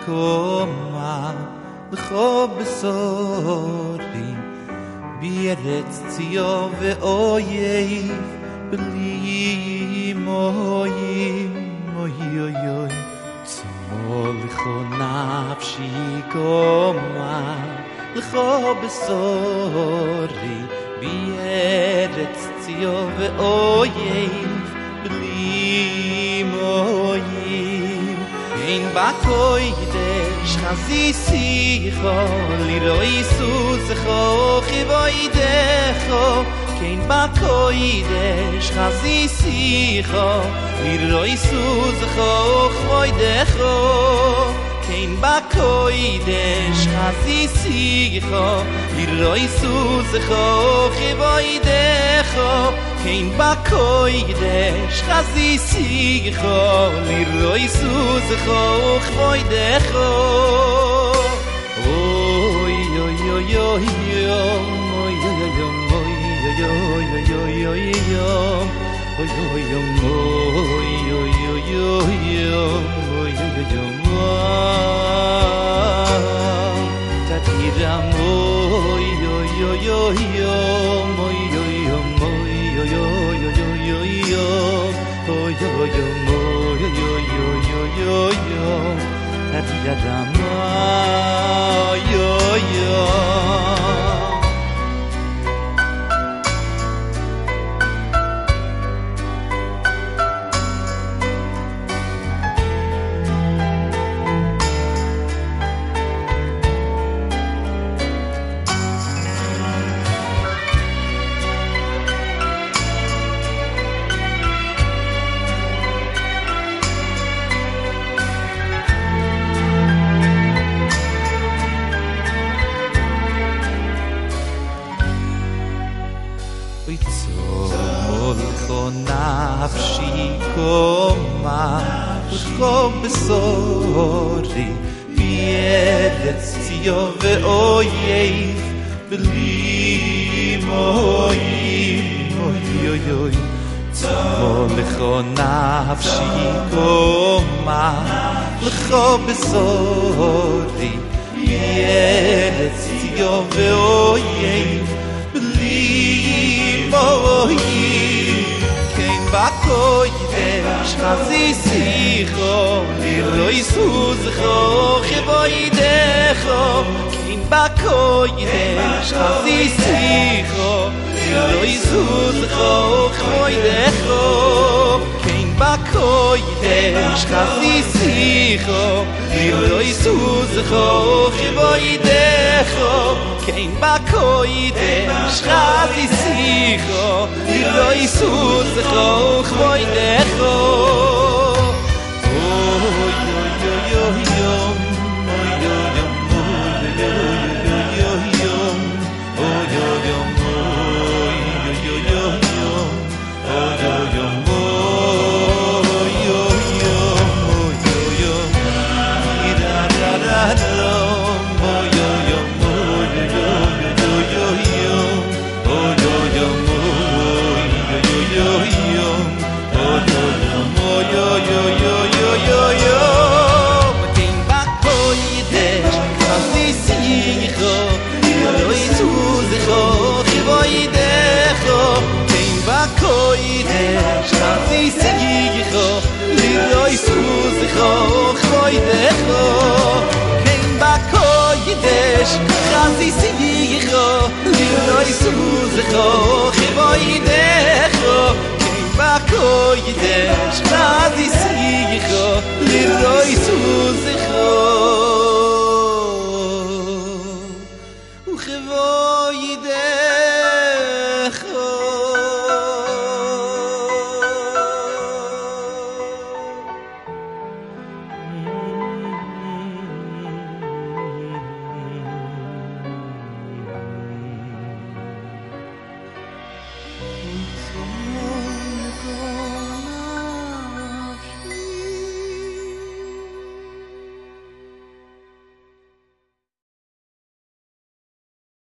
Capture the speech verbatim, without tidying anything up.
קומה לכו בסורי בארץ ציון ואויב בלי מוים אוי אוי אוי צמו לכו נפשי קומה לכו בסורי בארץ ציון ואויב בלי מוים אין בקוידש חזיסיכו לירוי סוזכו חיבוידכו כן בקוידש חזיסיכו לירוי סוזכו חיבוידכו כן בקוידש חזיסיכו לירוי סוזכו חיבוידכו kein bakoidesh khazisicho liroi suzcho khoidecho oy oy oy oy oy oy oy oy oy oy oy בסורי בארץ ציון ואויב בלי מוים אוי אוי אוי צמו לכו נפשי קומה לכו בסורי בארץ ציון ואויב בלי מוים כן בקוידש חזיסיcho לירוי סוזcho חיבוידכו כן בקוידש חזיסיcho לירוי סוזcho חיבוידכו כן בקוידש חזיסיcho לירוי סוזcho חיבוידכו כן בקוידש חזיסיcho לירוי סוזcho חיבוידכו koidesh khazisicho liroy suzcho khoidecho kein ba koidesh khazisicho liroy suzcho khoidecho kein ba koidesh khazisicho liroy suzcho khoidecho